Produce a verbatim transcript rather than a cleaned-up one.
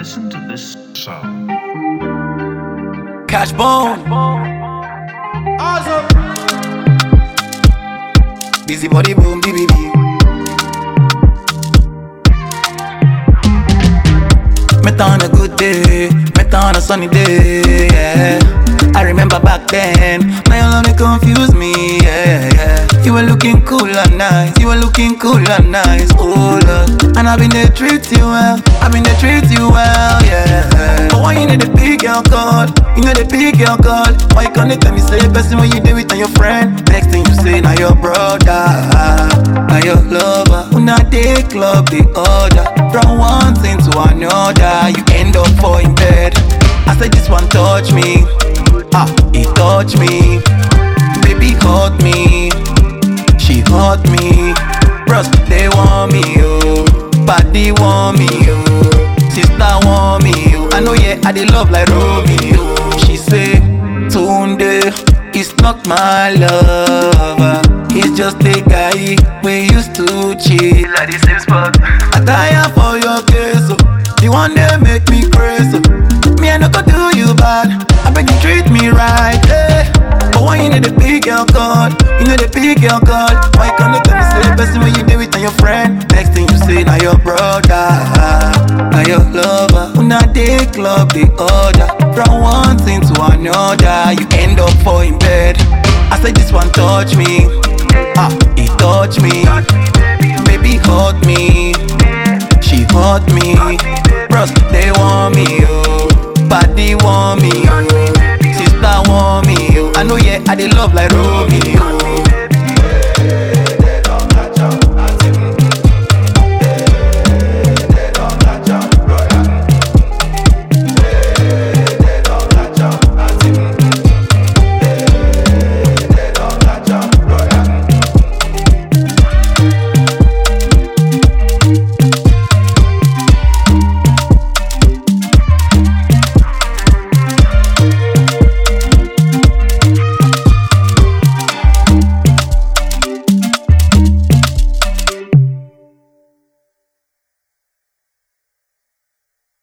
Listen to this sound. Cash bone. Awesome. Busy body boom, B B B. Met on a good day, met on a sunny day, yeah. I remember back then, now you only confuse me, yeah, yeah. You were looking cool and nice, you were looking cool and nice, oh Lord. And I've been there treat you well, I've been there treat you well, yeah. But why you need the big girl call, you know the big girl call. Why you can't tell me say person when you do it on your friend? Next thing you say, now your brother, now your lover. When I day club the order, from one thing to another, you end up for in bed. I said this one touch me, ah, he touch me. Baby hurt me, she hurt me. Bros, they want me, oh. Body want me, oh. Sister want me, oh. I know, yeah, I dey love like Romeo. She say, Tunde, it's not my lover. He's just a guy we used to chill at the same spot. I tire for your case, oh. The one that make me crazy. Me, I no go do you bad. I beg you treat me right, eh. But why you need a big girl call? You know the big girl call. Why can't you tell me say the person when you do it on your friend? Next thing you say, now your brother, now your lover. When I day club the order, from one thing to another, you end up for in bed. I said this one touch me, ah, he touch me. Baby hurt me, she hurt me. Bros, they want me, oh. Body want me, oh. Sister want me, oh. I know, yeah, I dey love like Romeo.